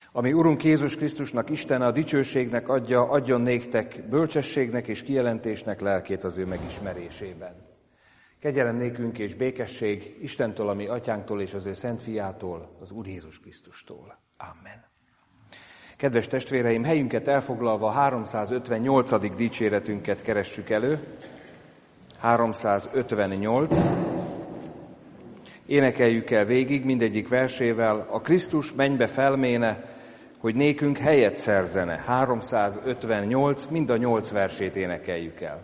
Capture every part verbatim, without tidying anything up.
Ami Urunk Jézus Krisztusnak, Istene a dicsőségnek adja, adjon néktek bölcsességnek és kijelentésnek lelkét az ő megismerésében. Kegyelem nékünk és békesség Istentől, a mi atyánktól és az ő szent fiától, az Úr Jézus Krisztustól. Amen. Kedves testvéreim, helyünket elfoglalva a háromszázötvennyolcadik dicséretünket keressük elő. háromszázötvennyolc. Énekeljük el végig mindegyik versével: a Krisztus mennybe felméne, hogy nékünk helyet szerzene. háromszázötvennyolc, mind a nyolc versét énekeljük el.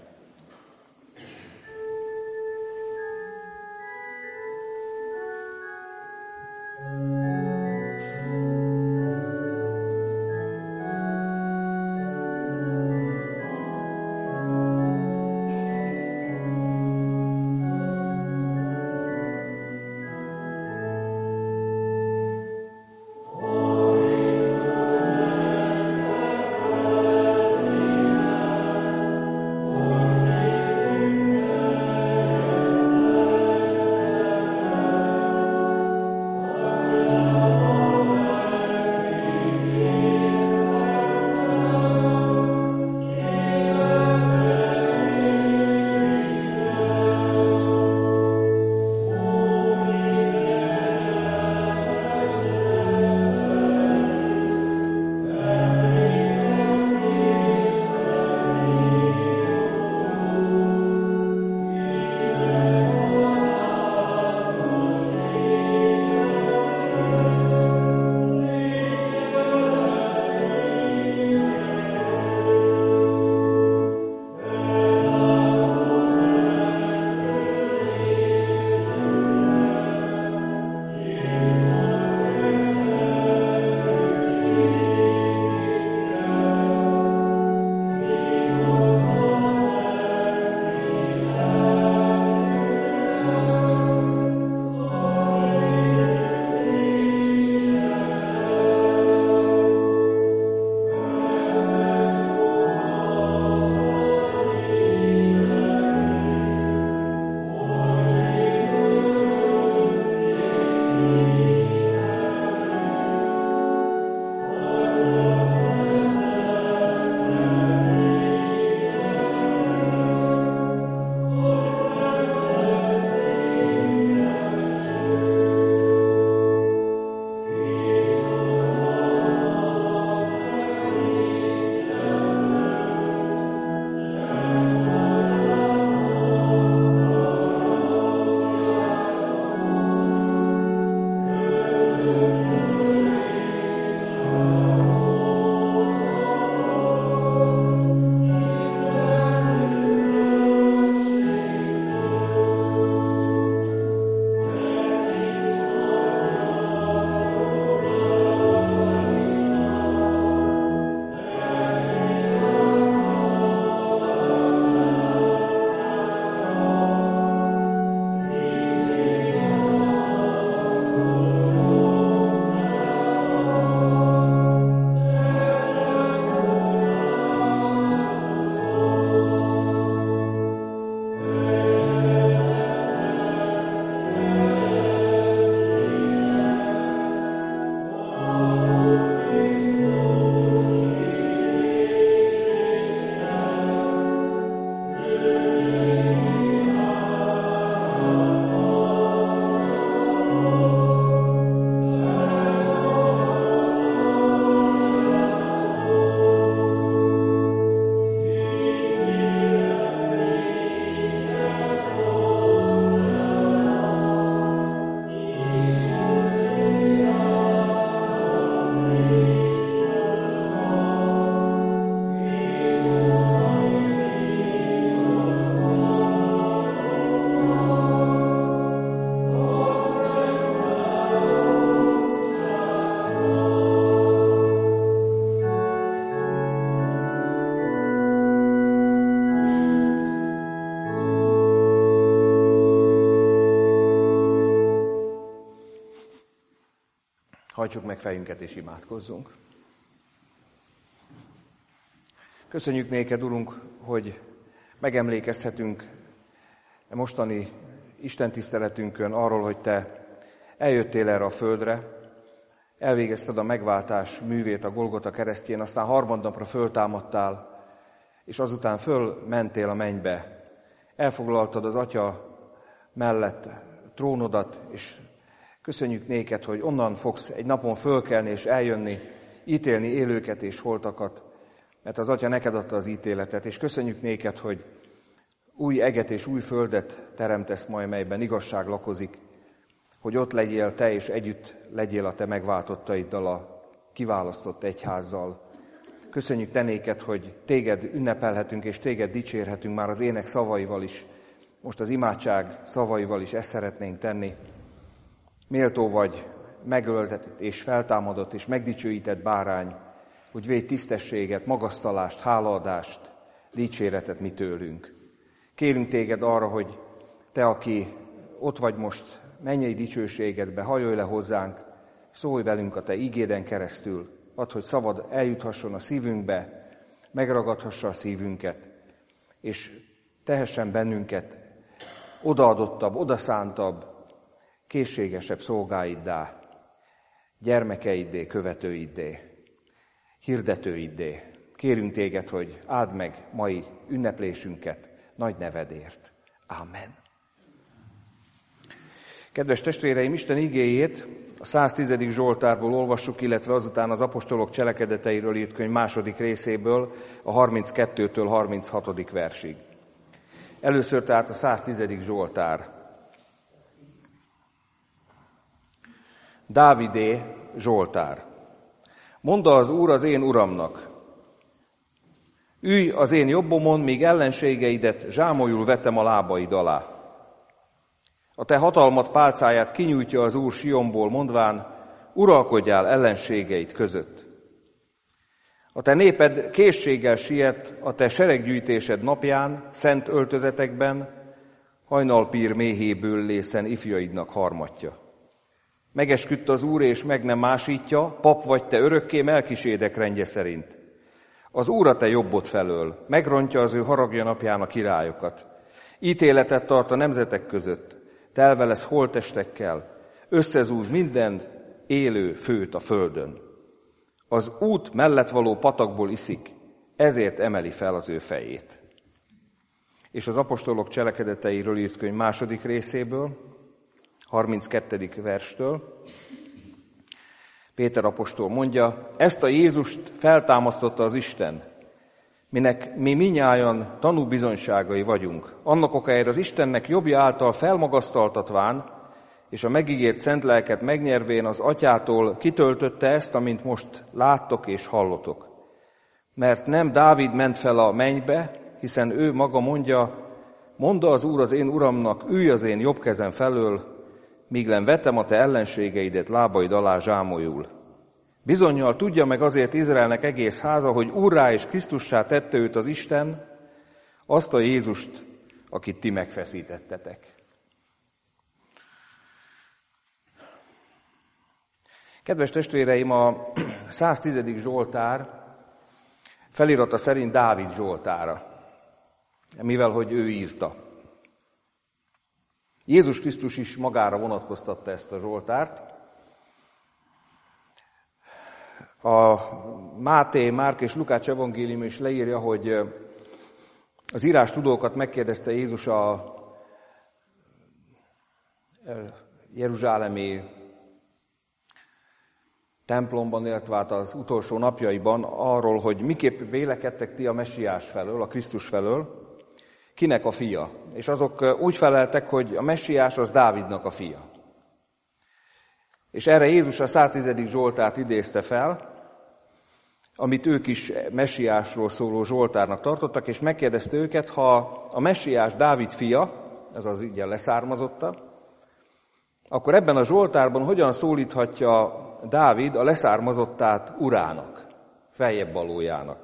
Hajtsuk meg fejünket és imádkozzunk. Köszönjük néked, Urunk, hogy megemlékezhetünk a mostani istentiszteletünkön arról, hogy Te eljöttél erre a földre, elvégezted a megváltás művét a Golgota keresztjén, aztán harmadnapra föltámadtál, és azután fölmentél a mennybe. Elfoglaltad az Atya mellett trónodat, és köszönjük néked, hogy onnan fogsz egy napon fölkelni és eljönni, ítélni élőket és holtakat, mert az Atya neked adta az ítéletet, és köszönjük néked, hogy új eget és új földet teremtesz majd, melyben igazság lakozik, hogy ott legyél te, és együtt legyél a te megváltottaiddal, a kiválasztott egyházzal. Köszönjük te néked, hogy téged ünnepelhetünk, és téged dicsérhetünk már az ének szavaival is. Most az imádság szavaival is ezt szeretnénk tenni. Méltó vagy, megöltetett és feltámadott és megdicsőített bárány, hogy védj tisztességet, magasztalást, hálaadást, dicséretet mi tőlünk. Kérünk téged arra, hogy te, aki ott vagy most mennyei dicsőségedbe, hajolj le hozzánk, szólj velünk a te ígéden keresztül, add, hogy szavad eljuthasson a szívünkbe, megragadhassa a szívünket, és tehessen bennünket odaadottabb, odaszántabb, készségesebb szolgáiddá, gyermekeiddé, követőiddé, hirdetőiddé. Kérünk téged, hogy áld meg mai ünneplésünket nagy nevedért. Ámen. Kedves testvéreim, Isten igéjét a száztizedik Zsoltárból olvassuk, illetve azután az apostolok cselekedeteiről írt könyv második részéből, a harminckettőtől harminchatodik versig. Először tehát a száztizedik Zsoltár. Dávidé Zsoltár. Mondd az Úr az én Uramnak: ülj az én jobbomon, míg ellenségeidet zsámolyul vetem a lábaid alá. A te hatalmat pálcáját kinyújtja az Úr Sionból, mondván: uralkodjál ellenségeid között. A te néped készséggel siet a te sereggyűjtésed napján, szent öltözetekben, hajnalpír méhéből lészen ifjaidnak harmatja. Megesküdt az Úr, és meg nem másítja, pap vagy te örökké Melkisédek rendje szerint. Az Úr a te jobbod felől, megrontja az ő haragja napján a királyokat. Ítéletet tart a nemzetek között, telve lesz holttestekkel, összezúz minden élő főt a földön. Az út mellett való patakból iszik, ezért emeli fel az ő fejét. És az apostolok cselekedeteiről írt könyv második részéből, harminckettedik verstől, Péter apostol mondja: ezt a Jézust feltámasztotta az Isten, minek mi minnyájan tanúbizonyságai vagyunk. Annak okáért az Istennek jobbja által felmagasztaltatván, és a megígért szent lelket megnyervén az Atyától kitöltötte ezt, amint most láttok és hallotok. Mert nem Dávid ment fel a mennybe, hiszen ő maga mondja: mondd az Úr az én Uramnak, ülj az én jobb kezem felől, míg len vetem a te ellenségeidet lábaid alá zsámolyul. Bizonnyal tudja meg azért Izraelnek egész háza, hogy Úrrá és Krisztussá tette őt az Isten, azt a Jézust, akit ti megfeszítettetek. Kedves testvéreim, a száztizedik Zsoltár felirata szerint Dávid Zsoltára, mivel hogy ő írta. Jézus Krisztus is magára vonatkoztatta ezt a Zsoltárt. A Máté, Márk és Lukács evangélium is leírja, hogy az írástudókat megkérdezte Jézus a jeruzsálemi templomban, illetve az utolsó napjaiban arról, hogy miképp vélekedtek ti a messiás felől, a Krisztus felől, kinek a fia. És azok úgy feleltek, hogy a messiás az Dávidnak a fia. És erre Jézus a száztizedik Zsoltárt idézte fel, amit ők is messiásról szóló Zsoltárnak tartottak, és megkérdezte őket, ha a messiás Dávid fia, azaz ugye leszármazotta, akkor ebben a Zsoltárban hogyan szólíthatja Dávid a leszármazottát urának, feljebb valójának.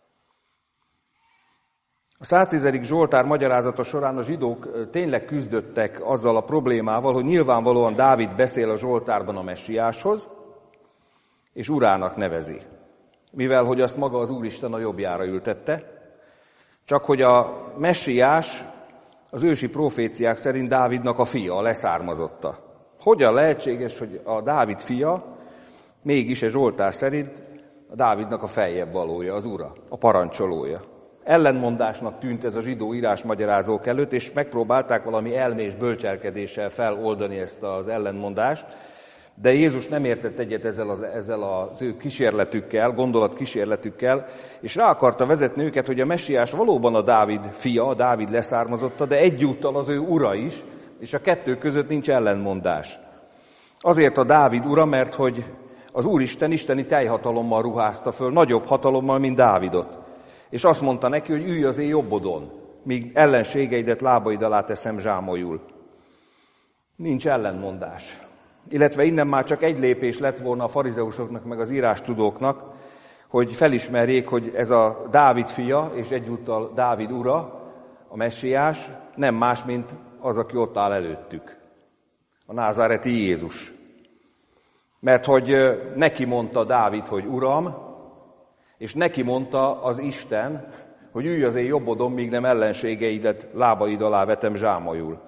A száztizedik Zsoltár magyarázata során a zsidók tényleg küzdöttek azzal a problémával, hogy nyilvánvalóan Dávid beszél a Zsoltárban a messiáshoz, és urának nevezi. Mivel hogy azt maga az Úristen a jobbjára ültette, csak hogy a messiás az ősi proféciák szerint Dávidnak a fia, a leszármazotta. Hogyan lehetséges, hogy a Dávid fia mégis a Zsoltár szerint a Dávidnak a feljebb valója, az ura, a parancsolója. Ellenmondásnak tűnt ez a zsidó írásmagyarázók előtt, és megpróbálták valami elmés bölcselkedéssel feloldani ezt az ellenmondást, de Jézus nem értett egyet ezzel az, ezzel az ő kísérletükkel, gondolatkísérletükkel, és rá akarta vezetni őket, hogy a messiás valóban a Dávid fia, a Dávid leszármazotta, de egyúttal az ő ura is, és a kettő között nincs ellenmondás. Azért a Dávid ura, mert hogy az Úristen isteni teljhatalommal ruházta föl, nagyobb hatalommal, mint Dávidot. És azt mondta neki, hogy ülj az én jobbodon, míg ellenségeidet lábaid alá teszem zsámolyul. Nincs ellenmondás. Illetve innen már csak egy lépés lett volna a farizeusoknak, meg az írástudóknak, hogy felismerjék, hogy ez a Dávid fia, és egyúttal Dávid ura, a messiás, nem más, mint az, aki ott áll előttük. A názáreti Jézus. Mert hogy neki mondta Dávid, hogy Uram, és neki mondta az Isten, hogy ülj az én jobbodon, míg nem ellenségeidet lábaid alá vetem zsámolyul.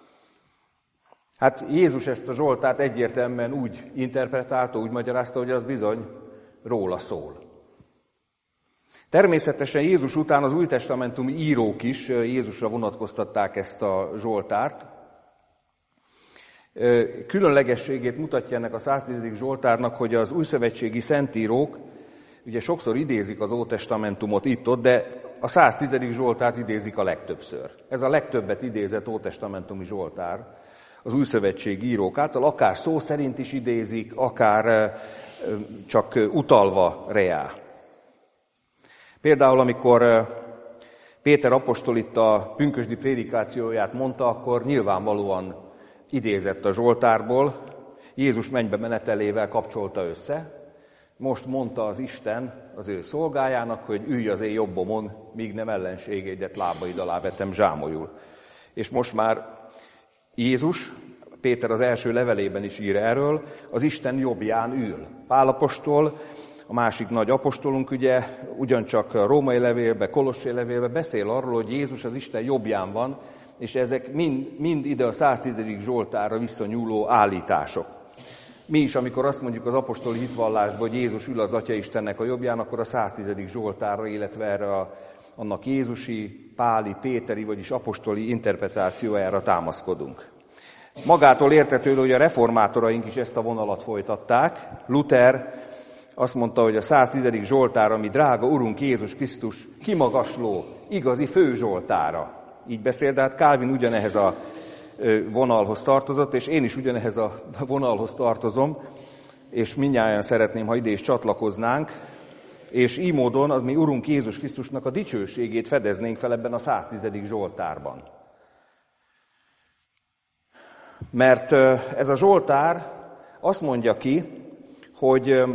Hát Jézus ezt a Zsoltárt egyértelműen úgy interpretálta, úgy magyarázta, hogy az bizony róla szól. Természetesen Jézus után az újtestamentumi írók is Jézusra vonatkoztatták ezt a Zsoltárt. Különlegességét mutatja ennek a száztízedik Zsoltárnak, hogy az újszövetségi szentírók ugye sokszor idézik az Ótestamentumot itt-ott, de a száztizedik Zsoltárt idézik a legtöbbször. Ez a legtöbbet idézett ótestamentumi Zsoltár az újszövetségi írók által, akár szó szerint is idézik, akár csak utalva reá. Például, amikor Péter apostol itt a pünkösdi prédikációját mondta, akkor nyilvánvalóan idézett a Zsoltárból, Jézus mennybe menetelével kapcsolta össze. Most mondta az Isten az ő szolgájának, hogy ülj az én jobbomon, míg nem ellenségeidet lábaid alá vetem zsámolyul. És most már Jézus, Péter az első levelében is ír erről, az Isten jobbján ül. Pál apostol, a másik nagy apostolunk ugye ugyancsak a római levélben, Kolossé levélben beszél arról, hogy Jézus az Isten jobbján van, és ezek mind, mind ide a száztízedik Zsoltárra visszanyúló állítások. Mi is, amikor azt mondjuk az apostoli hitvallásban, hogy Jézus ül az Atya Istennek a jobbján, akkor a száztizedik Zsoltárra, illetve erre a, annak Jézusi, Páli, Péteri, vagyis apostoli interpretációjára támaszkodunk. Magától értetődő, hogy a reformátoraink is ezt a vonalat folytatták. Luther azt mondta, hogy a száztizedik Zsoltár, ami drága Urunk Jézus Krisztus kimagasló, igazi főzsoltára. Így beszél, de hát Calvin ugyanehhez a vonalhoz tartozott, és én is ugyanehhez a vonalhoz tartozom, és mindnyájan szeretném, ha ide is csatlakoznánk, és így módon az mi Urunk Jézus Krisztusnak a dicsőségét fedeznénk fel ebben a száztizedik Zsoltárban. Mert ez a Zsoltár azt mondja ki, hogy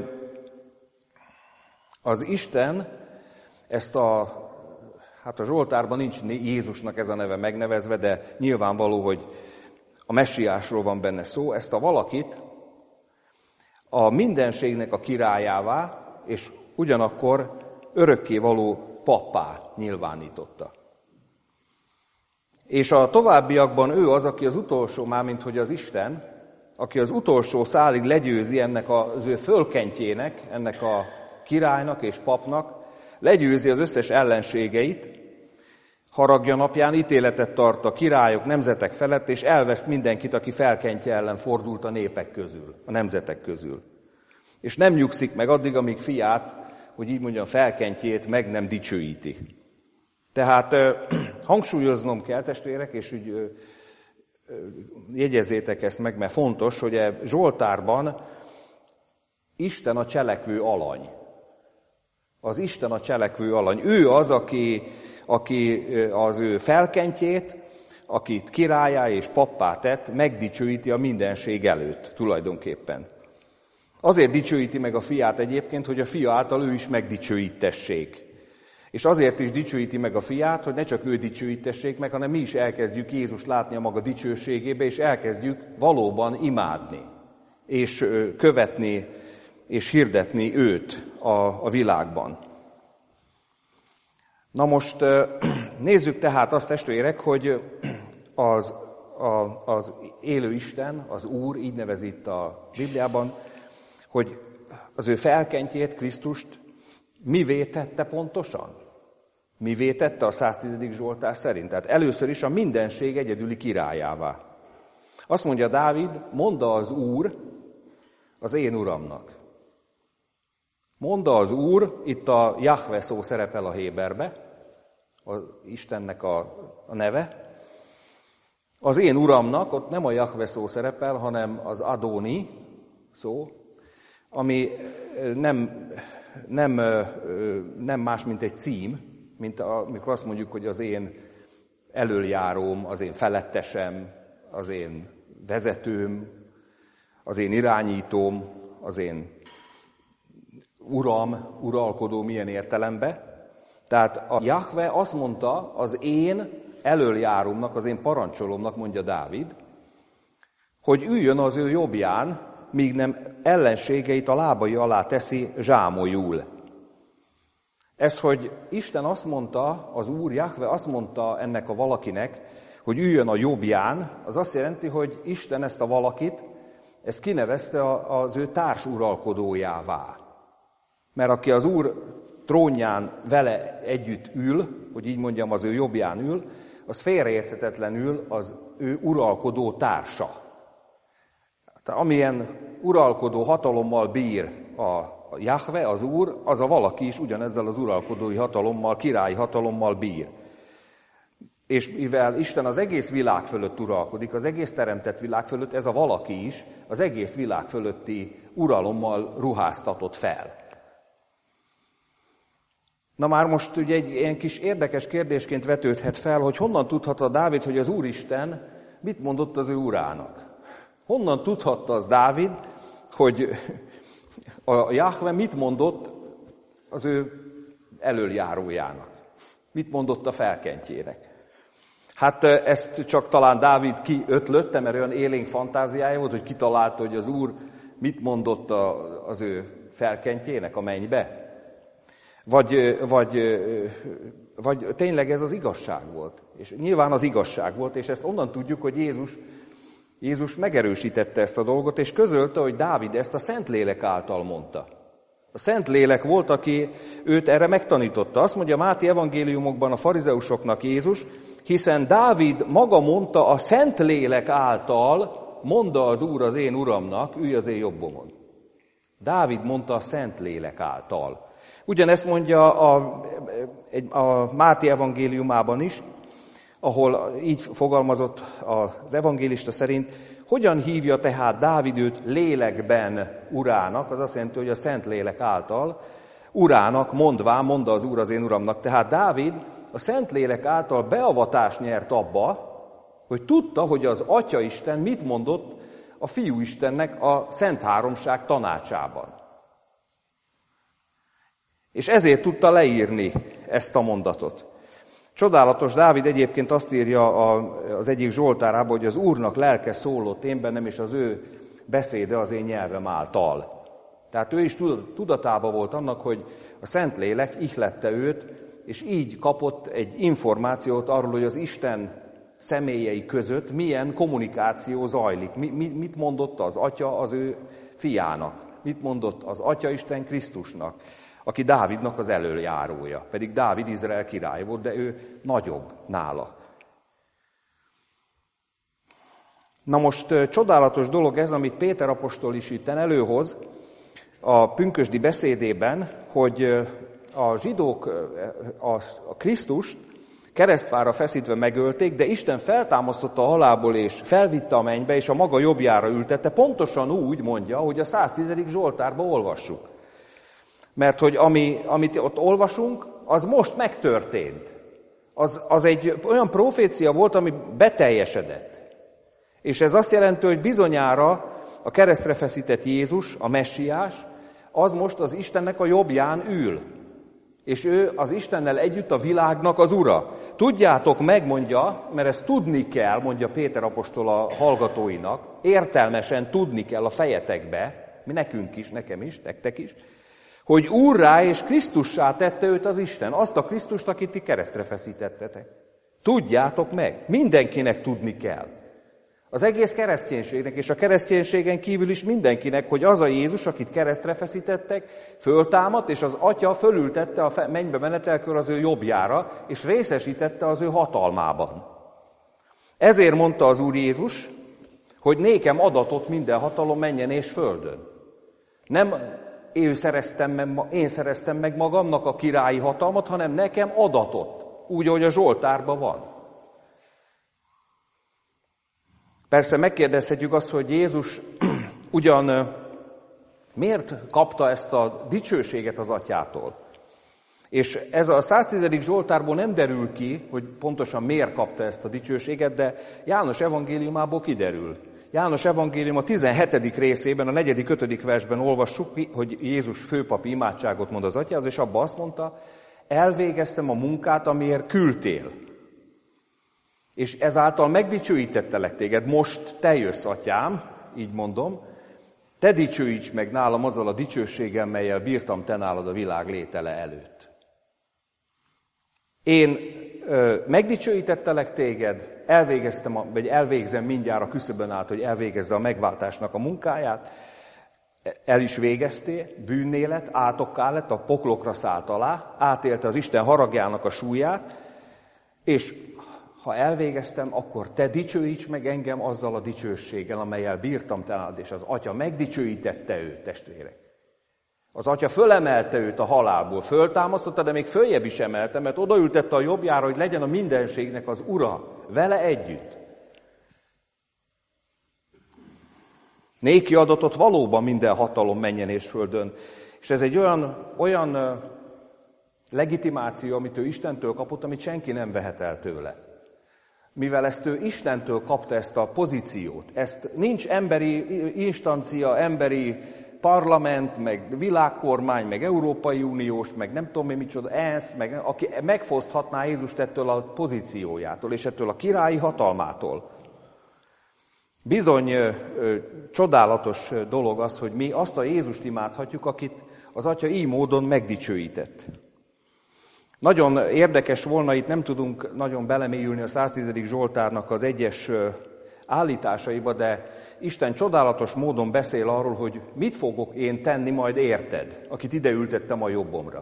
az Isten ezt a, hát a Zsoltárban nincs Jézusnak ez a neve megnevezve, de nyilvánvaló, hogy a messiásról van benne szó, ezt a valakit a mindenségnek a királyává, és ugyanakkor örökkévaló pappá nyilvánította. És a továbbiakban ő az, aki az utolsó, mármint hogy az Isten, aki az utolsó szálig legyőzi ennek az ő fölkentjének, ennek a királynak és papnak, legyőzi az összes ellenségeit, haragja napján ítéletet tart a királyok, nemzetek felett, és elveszt mindenkit, aki felkentje ellen fordult a népek közül, a nemzetek közül. És nem nyugszik meg addig, amíg fiát, hogy így mondjam, felkentjét meg nem dicsőíti. Tehát hangsúlyoznom kell, testvérek, és úgy jegyezzétek ezt meg, mert fontos, hogy a Zsoltárban Isten a cselekvő alany. Az Isten a cselekvő alany. Ő az, aki, aki az ő felkentjét, akit királyá és pappá tett, megdicsőíti a mindenség előtt tulajdonképpen. Azért dicsőíti meg a fiát egyébként, hogy a fia által ő is megdicsőítessék. És azért is dicsőíti meg a fiát, hogy ne csak ő dicsőítessék meg, hanem mi is elkezdjük Jézust látni a maga dicsőségébe, és elkezdjük valóban imádni, és követni, és hirdetni őt a, a világban. Na most nézzük tehát azt, testvérek, hogy az, a, az élő Isten, az Úr, így nevezi itt a Bibliában, hogy az ő felkentjét, Krisztust mivé tette pontosan? Mivé tette a száztizedik Zsoltár szerint? Tehát először is a mindenség egyedüli királyává. Azt mondja Dávid, mondd az Úr az én uramnak. Mondd az Úr, itt a Jahve szó szerepel a héberbe, az Istennek a, a neve. Az én uramnak, ott nem a Jahve szó szerepel, hanem az Adoni szó, ami nem, nem, nem más, mint egy cím, mint amikor azt mondjuk, hogy az én elöljáróm, az én felettesem, az én vezetőm, az én irányítóm, az én uram, uralkodó milyen értelemben. Tehát a Jahve azt mondta, az én elöljáromnak, az én parancsolomnak, mondja Dávid, hogy üljön az ő jobbján, míg nem ellenségeit a lábai alá teszi zsámolyul. Ez, hogy Isten azt mondta, az Úr Jahve azt mondta ennek a valakinek, hogy üljön a jobbján, az azt jelenti, hogy Isten ezt a valakit, ezt kinevezte az ő társuralkodójává. Mert aki az Úr trónján vele együtt ül, hogy így mondjam, az ő jobbján ül, az félreérthetetlenül az ő uralkodó társa. Tehát amilyen uralkodó hatalommal bír a Jahve, az Úr, az a valaki is ugyanezzel az uralkodói hatalommal, királyi hatalommal bír. És mivel Isten az egész világ fölött uralkodik, az egész teremtett világ fölött, ez a valaki is az egész világ fölötti uralommal ruháztatott fel. Na már most ugye egy ilyen kis érdekes kérdésként vetődhet fel, hogy honnan tudhatta Dávid, hogy az Úristen mit mondott az ő urának? Honnan tudhatta az Dávid, hogy a Jahve mit mondott az ő elöljárójának? Mit mondott a felkentjének? Hát ezt csak talán Dávid kiötlötte, mert olyan élénk fantáziája volt, hogy kitalálta, hogy az Úr mit mondott az ő felkentjének a mennybe. Vagy, vagy, vagy tényleg ez az igazság volt. És nyilván az igazság volt, és ezt onnan tudjuk, hogy Jézus, Jézus megerősítette ezt a dolgot, és közölte, hogy Dávid ezt a Szentlélek által mondta. A Szentlélek volt, aki őt erre megtanította. Azt mondja Máté evangéliumokban a farizeusoknak Jézus, hiszen Dávid maga mondta a Szentlélek által, mondta az Úr az én uramnak, ülj az én jobbomon. Dávid mondta a Szentlélek által. Ugyanezt mondja a, a Máté evangéliumában is, ahol így fogalmazott az evangélista szerint, hogyan hívja tehát Dávid őt lélekben urának, az azt jelenti, hogy a Szentlélek által, urának mondván, mondta az Úr az én uramnak. Tehát Dávid a Szentlélek által beavatást nyert abba, hogy tudta, hogy az Atyaisten mit mondott a Fiúistennek a Szent Háromság tanácsában. És ezért tudta leírni ezt a mondatot. Csodálatos, Dávid egyébként azt írja az egyik zsoltárában, hogy az Úrnak lelke szólott én bennem, és az ő beszéde az én nyelvem által. Tehát ő is tudatában volt annak, hogy a Szentlélek ihlette őt, és így kapott egy információt arról, hogy az Isten személyei között milyen kommunikáció zajlik. Mit mondott az Atya az ő fiának? Mit mondott az Atya Isten Krisztusnak, aki Dávidnak az elöljárója. Pedig Dávid Izrael király volt, de ő nagyobb nála. Na most csodálatos dolog ez, amit Péter apostol is itten előhoz a pünkösdi beszédében, hogy a zsidók a Krisztust keresztfára feszítve megölték, de Isten feltámasztotta a halálból, és felvitte a mennybe, és a maga jobbjára ültette, pontosan úgy mondja, hogy a száztizedik Zsoltárban olvassuk. Mert hogy ami, amit ott olvasunk, az most megtörtént. Az, az egy olyan profécia volt, ami beteljesedett. És ez azt jelenti, hogy bizonyára a keresztre feszített Jézus, a messiás, az most az Istennek a jobbján ül. És ő az Istennel együtt a világnak az ura. Tudjátok meg, mondja, mert ezt tudni kell, mondja Péter apostol a hallgatóinak, értelmesen tudni kell a fejetekbe, mi nekünk is, nekem is, nektek is, hogy Úrrá és Krisztussá tette őt az Isten, azt a Krisztust, akit ti keresztre feszítettetek. Tudjátok meg, mindenkinek tudni kell. Az egész kereszténységnek, és a kereszténységen kívül is mindenkinek, hogy az a Jézus, akit keresztre feszítettek, föltámadt, és az Atya fölültette a mennybe menetelkor az ő jobbjára, és részesítette az ő hatalmában. Ezért mondta az Úr Jézus, hogy nékem adatott minden hatalom menjen és földön. Nem én szereztem, meg, én szereztem meg magamnak a királyi hatalmat, hanem nekem adatott, úgy, ahogy a Zsoltárban van. Persze megkérdezhetjük azt, hogy Jézus ugyan miért kapta ezt a dicsőséget az Atyától. És ez a száztízedik Zsoltárból nem derül ki, hogy pontosan miért kapta ezt a dicsőséget, de János evangéliumából kiderül. János evangélium a tizenhetedik részében, a negyedik, ötödik versben olvassuk, hogy Jézus főpapi imádságot mond az Atyához, és abban azt mondta, elvégeztem a munkát, amiért küldtél. És ezáltal megdicsőítettelek téged, most te jössz, Atyám, így mondom, te dicsőíts meg nálam azzal a dicsőséggel, mellyel bírtam te nálad a világ létele előtt. Én ö, megdicsőítettelek téged, elvégeztem, a, vagy elvégzem mindjárt a küszöbön át, hogy elvégezze a megváltásnak a munkáját, el is végeztél, bűnnélet, átokká lett, a poklokra szállt alá, átélte az Isten haragjának a súlyát, és ha elvégeztem, akkor te dicsőíts meg engem azzal a dicsőséggel, amellyel bírtam te nálad, és az Atya megdicsőítette őt, testvérek. Az Atya fölemelte őt a halálból, föltámasztotta, de még följebb is emelte, mert odaültette a jobbjára, hogy legyen a mindenségnek az Ura, vele együtt. Néki adatot valóban minden hatalom menjen és földön. És ez egy olyan, olyan legitimáció, amit ő Istentől kapott, amit senki nem vehet el tőle. Mivel ezt ő Istentől kapta, ezt a pozíciót, ezt nincs emberi instancia, emberi parlament, meg világkormány, meg Európai Uniós, meg nem tudom én micsoda, ENSZ, meg aki megfoszthatná Jézust ettől a pozíciójától, és ettől a királyi hatalmától. Bizony ö, ö, csodálatos dolog az, hogy mi azt a Jézust imádhatjuk, akit az Atya így módon megdicsőített. Nagyon érdekes volna, itt nem tudunk nagyon belemélyülni a száztízedik Zsoltárnak az egyes állításaiba, de Isten csodálatos módon beszél arról, hogy mit fogok én tenni majd érted, akit ide ültettem a jobbomra.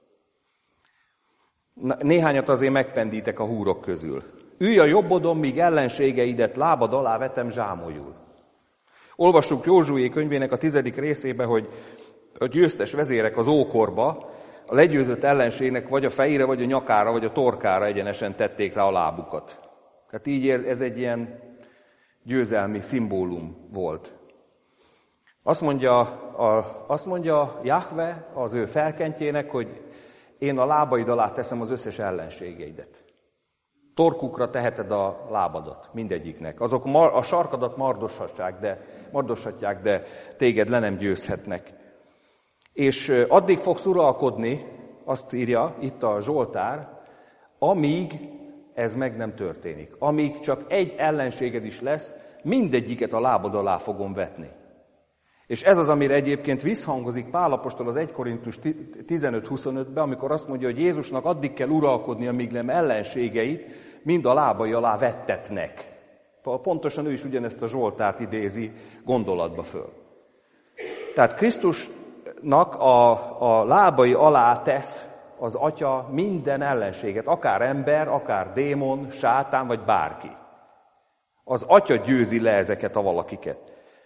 Néhányat azért megpendítek a húrok közül. Ülj a jobbodon, míg ellenségeidet lábad alá vetem zsámolyul. Olvassuk Józsué könyvének a tizedik részébe, hogy a győztes vezérek az ókorba a legyőzött ellenségnek vagy a fejére, vagy a nyakára, vagy a torkára egyenesen tették rá a lábukat. Tehát így ez egy ilyen győzelmi szimbólum volt. Azt mondja, a, azt mondja Jahve az ő felkentjének, hogy én a lábaid alá teszem az összes ellenségeidet. Torkukra teheted a lábadat, mindegyiknek. Azok a sarkadat mardoshatják, de, mardoshatják, de téged le nem győzhetnek. És addig fogsz uralkodni, azt írja itt a Zsoltár, amíg ez meg nem történik. Amíg csak egy ellenséged is lesz, mindegyiket a lábad alá fogom vetni. És ez az, amire egyébként visszhangozik Pál apostol az egy Korintus tizenöt huszonötben, amikor azt mondja, hogy Jézusnak addig kell uralkodni, amíg nem ellenségeit mind a lábai alá vettetnek. Pontosan ő is ugyanezt a Zsoltárt idézi gondolatba föl. Tehát Krisztusnak a, a lábai alá tesz az Atya minden ellenséget, akár ember, akár démon, sátán, vagy bárki. Az Atya győzi le ezeket a valakiket.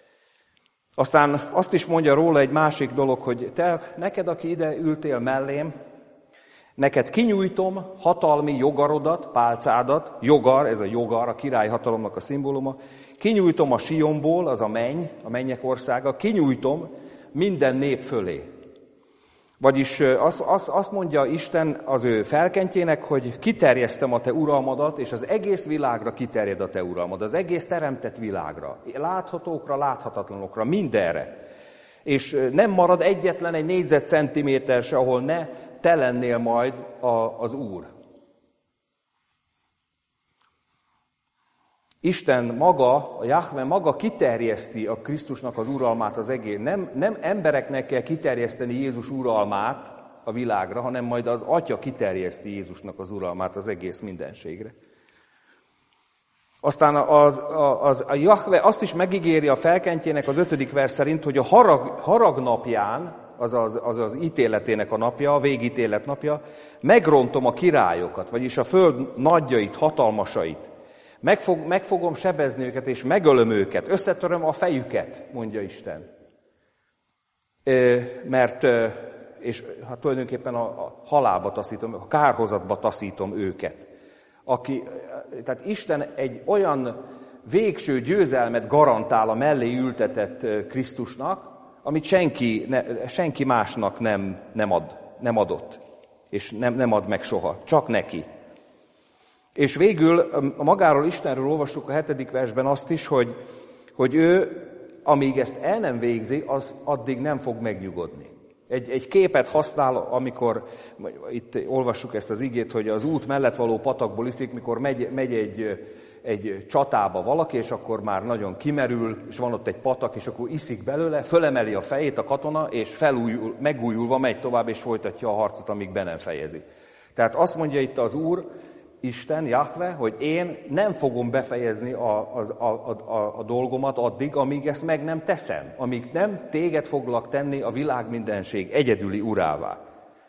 Aztán azt is mondja róla egy másik dolog, hogy te, neked, aki ide ültél mellém, neked kinyújtom hatalmi jogarodat, pálcádat, jogar, ez a jogar, a király hatalomnak a szimbóluma, kinyújtom a Sionból, az a menny, a mennyek országa, kinyújtom minden nép fölé. Vagyis azt, azt, azt mondja Isten az ő felkentjének, hogy kiterjesztem a te uralmadat, és az egész világra kiterjed a te uralmad, az egész teremtett világra, láthatókra, láthatatlanokra, mindenre. És nem marad egyetlen egy négyzetcentiméter se, ahol ne te lennél majd a, az Úr. Isten maga, a Jahve maga kiterjeszti a Krisztusnak az uralmát az egész. Nem, nem embereknek kell kiterjeszteni Jézus uralmát a világra, hanem majd az Atya kiterjeszti Jézusnak az uralmát az egész mindenségre. Aztán az, az, a Jahve azt is megígéri a felkentjének az ötödik vers szerint, hogy a harag, harag napján, azaz az, az ítéletének a napja, a végítélet napja, megrontom a királyokat, vagyis a föld nagyjait, hatalmasait. Megfog, meg fogom sebezni őket, és megölöm őket, összetöröm a fejüket, mondja Isten. E, mert, és hát tulajdonképpen a, a halálba taszítom, a kárhozatba taszítom őket. Aki, tehát Isten egy olyan végső győzelmet garantál a mellé ültetett Krisztusnak, amit senki, ne, senki másnak nem, nem, ad, nem adott, és nem, nem ad meg soha, csak neki. És végül a magáról Istenről olvassuk a hetedik versben azt is, hogy, hogy ő, amíg ezt el nem végzi, az addig nem fog megnyugodni. Egy, egy képet használ, amikor itt olvassuk ezt az igét, hogy az út mellett való patakból iszik, mikor megy, megy egy, egy csatába valaki, és akkor már nagyon kimerül, és van ott egy patak, és akkor iszik belőle, fölemeli a fejét a katona, és felújul, megújulva megy tovább, és folytatja a harcot, amíg be nem fejezi. Tehát azt mondja itt az Úr, Isten, Jahve, hogy én nem fogom befejezni a, a, a, a, a dolgomat addig, amíg ezt meg nem teszem, amíg nem téged foglak tenni a világ mindenség egyedüli urává.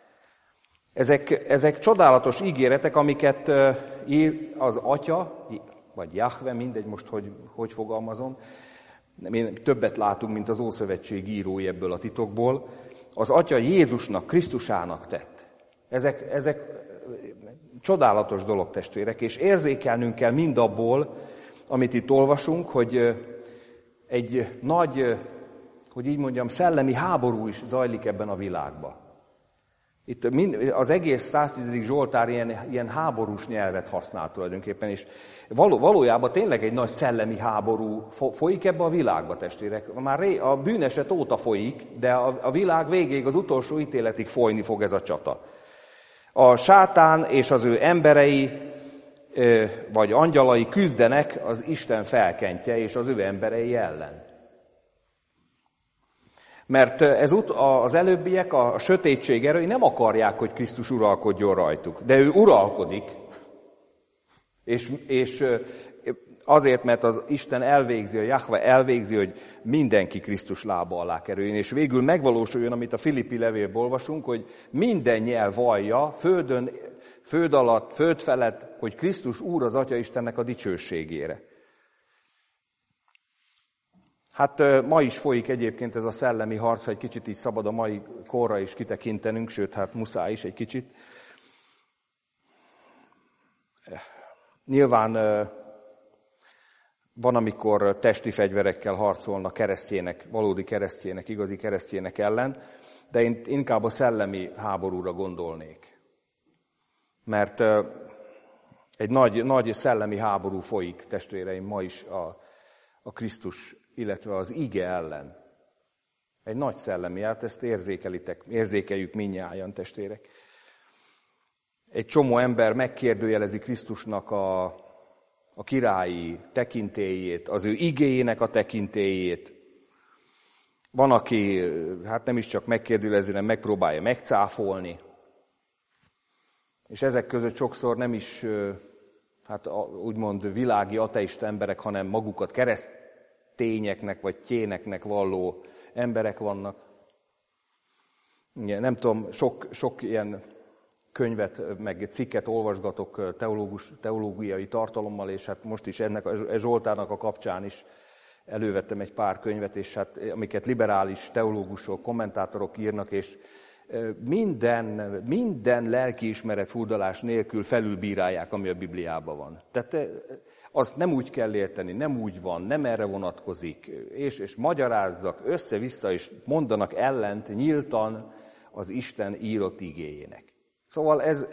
Ezek, ezek csodálatos ígéretek, amiket az Atya, vagy Jahve, mindegy most, hogy, hogy fogalmazom, többet látunk, mint az Ószövetség írói ebből a titokból, az Atya Jézusnak, Krisztusának tett. Ezek, ezek csodálatos dolog, testvérek, és érzékelnünk kell mindabból, amit itt olvasunk, hogy egy nagy, hogy így mondjam, szellemi háború is zajlik ebben a világban. Itt mind, az egész száztízedik Zsoltár ilyen, ilyen háborús nyelvet használ tulajdonképpen, és való, valójában tényleg egy nagy szellemi háború folyik ebbe a világba, testvérek. Már ré, a bűneset óta folyik, de a, a világ végéig, az utolsó ítéletig folyni fog ez a csata. A sátán és az ő emberei, vagy angyalai küzdenek az Isten felkentje és az ő emberei ellen. Mert ez az előbbiek, a sötétség erői nem akarják, hogy Krisztus uralkodjon rajtuk, de ő uralkodik, és, és azért, mert az Isten elvégzi, a Jahve elvégzi, hogy mindenki Krisztus lába alá kerüljön, és végül megvalósuljon, amit a Filippi levélből olvasunk, hogy minden nyelv vallja, földön, föld alatt, föld felett, hogy Krisztus Úr az Atya Istennek a dicsőségére. Hát ma is folyik egyébként ez a szellemi harc, ha egy kicsit így szabad a mai korra is kitekintenünk, sőt, hát muszáj is egy kicsit. Nyilván van, amikor testi fegyverekkel harcolnak keresztjének, valódi keresztjének, igazi keresztjének ellen, de én inkább a szellemi háborúra gondolnék. Mert egy nagy, nagy szellemi háború folyik, testvéreim, ma is a, a Krisztus, illetve az ige ellen. Egy nagy szellemi, hát ezt érzékelitek, érzékeljük mindnyájan, testvérek. Egy csomó ember megkérdőjelezi Krisztusnak a, a királyi tekintélyét, az ő igéjének a tekintélyét. Van, aki hát nem is csak megkérdőjelezi, hanem megpróbálja megcáfolni. És ezek között sokszor nem is hát úgymond világi ateista emberek, hanem magukat keresztényeknek vagy tjéneknek valló emberek vannak. Nem tudom, sok, sok ilyen könyvet, meg cikket olvasgatok teológus, teológiai tartalommal, és hát most is ennek a Zsoltárnak a kapcsán is elővettem egy pár könyvet, és hát amiket liberális teológusok, kommentátorok írnak, és minden, minden lelkiismeret furdalás nélkül felülbírálják, ami a Bibliában van. Tehát azt nem úgy kell érteni, nem úgy van, nem erre vonatkozik, és, és magyarázzak össze-vissza, és mondanak ellent nyíltan az Isten írott igéjének. Szóval ez,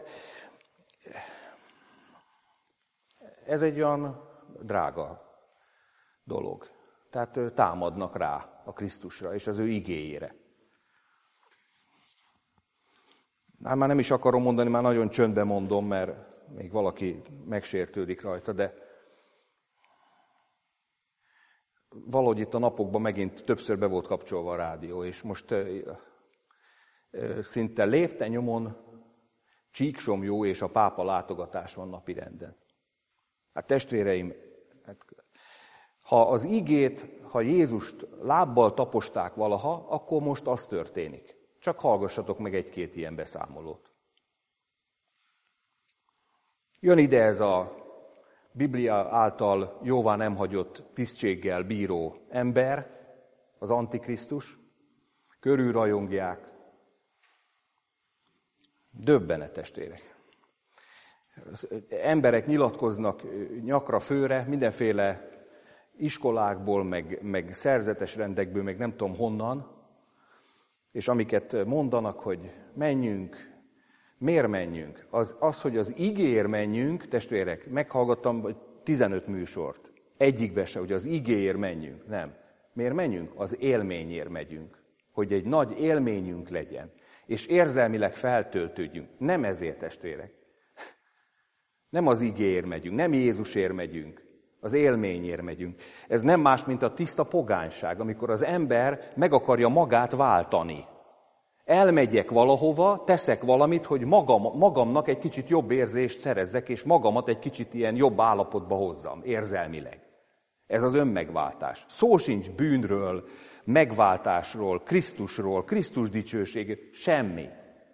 ez egy olyan drága dolog. Tehát támadnak rá a Krisztusra és az ő igéjére. Hát már nem is akarom mondani, már nagyon csöndben mondom, mert még valaki megsértődik rajta, de valahogy itt a napokban megint többször be volt kapcsolva a rádió, és most szinte lépten-nyomon Csíksomjó és a pápa látogatás van napirenden. Hát testvéreim, Ha az igét, ha Jézust lábbal taposták valaha, akkor most az történik. Csak hallgassatok meg egy-két ilyen beszámolót. Jön ide ez a Biblia által jóvá nem hagyott tisztséggel bíró ember, az Antikrisztus, körülrajongják. Döbbenet, testvérek. Emberek nyilatkoznak nyakra főre, mindenféle iskolákból, meg, meg szerzetes rendekből, meg nem tudom honnan, és amiket mondanak, hogy menjünk, miért menjünk? Az, az hogy az igéért menjünk, testvérek, meghallgattam tizenöt műsort, egyikbe se, hogy az igéért menjünk, nem. Miért menjünk? Az élményért megyünk, hogy egy nagy élményünk legyen, és érzelmileg feltöltődjünk. Nem ezért, testvérek. Nem az igéért megyünk, nem Jézusért megyünk, az élményért megyünk. Ez nem más, mint a tiszta pogányság, amikor az ember meg akarja magát váltani. Elmegyek valahova, teszek valamit, hogy magam, magamnak egy kicsit jobb érzést szerezzek, és magamat egy kicsit ilyen jobb állapotba hozzam, érzelmileg. Ez az önmegváltás. Szó sincs bűnről, megváltásról, Krisztusról, Krisztus dicsőségéről, semmi.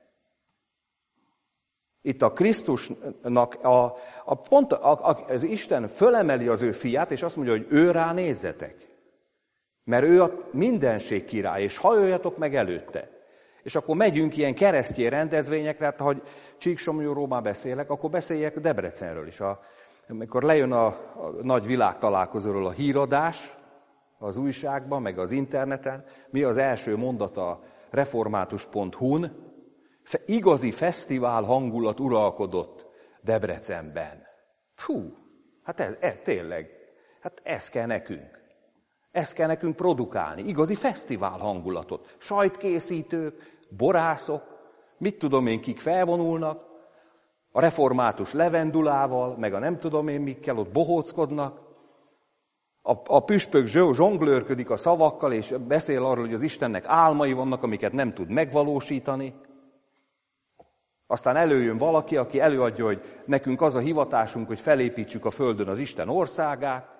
Itt a Krisztusnak, a, a pont a, a, az Isten fölemeli az ő fiát, és azt mondja, hogy ő rá nézzetek. Mert ő a mindenség király, és hajoljatok meg előtte. És akkor megyünk ilyen keresztény rendezvényekre, hát ha Csíksomlyóról már beszélek, akkor beszéljek Debrecenről is. A, amikor lejön a, a nagy világtalálkozóról a híradás az újságban, meg az interneten, mi az első mondata református pont hu-n? Igazi fesztivál hangulat uralkodott Debrecenben. Fú, hát ez, ez tényleg, hát ez kell nekünk. Ezt kell nekünk produkálni, igazi fesztivál hangulatot. Sajtkészítők, borászok, mit tudom én, kik felvonulnak, a református levendulával, meg a nem tudom én mikkel ott bohóckodnak. A, a püspök zsonglőrködik a szavakkal, és beszél arról, hogy az Istennek álmai vannak, amiket nem tud megvalósítani. Aztán előjön valaki, aki előadja, hogy nekünk az a hivatásunk, hogy felépítsük a földön az Isten országát.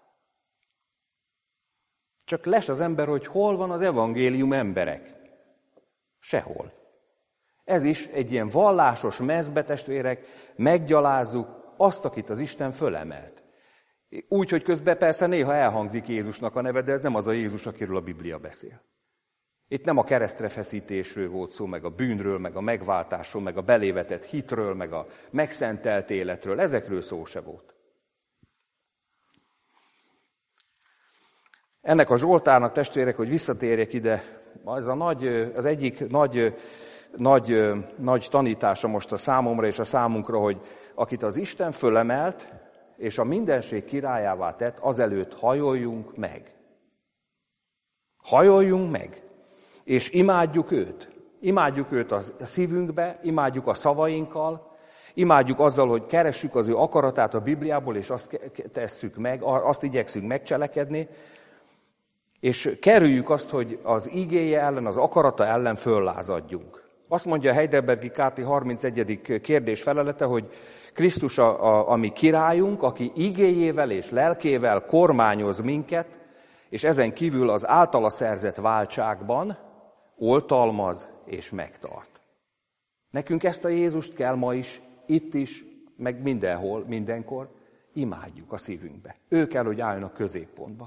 Csak les az ember, hogy hol van az evangélium emberek. Sehol. Ez is egy ilyen vallásos mezbe, testvérek, meggyalázzuk azt, akit az Isten fölemelt. Úgy, hogy közben persze néha elhangzik Jézusnak a neve, de ez nem az a Jézus, akiről a Biblia beszél. Itt nem a keresztre feszítésről volt szó, meg a bűnről, meg a megváltásról, meg a belévetett hitről, meg a megszentelt életről. Ezekről szó se volt. Ennek a Zsoltárnak, testvérek, hogy visszatérjek ide, az, a nagy, az egyik nagy, nagy, nagy tanítása most a számomra és a számunkra, hogy akit az Isten fölemelt, és a mindenség királyává tett, azelőtt hajoljunk meg. Hajoljunk meg, és imádjuk őt. Imádjuk őt a szívünkbe, imádjuk a szavainkkal, imádjuk azzal, hogy keressük az ő akaratát a Bibliából, és azt tesszük meg, azt igyekszünk megcselekedni, és kerüljük azt, hogy az igéje ellen, az akarata ellen föllázadjunk. Azt mondja a Heidelbergi Káti harmincegyedik kérdés felelete, hogy Krisztus a, a, a mi királyunk, aki igéjével és lelkével kormányoz minket, és ezen kívül az általa szerzett váltságban oltalmaz és megtart. Nekünk ezt a Jézust kell ma is, itt is, meg mindenhol, mindenkor imádjuk a szívünkbe. Ő kell, hogy álljon a középpontba.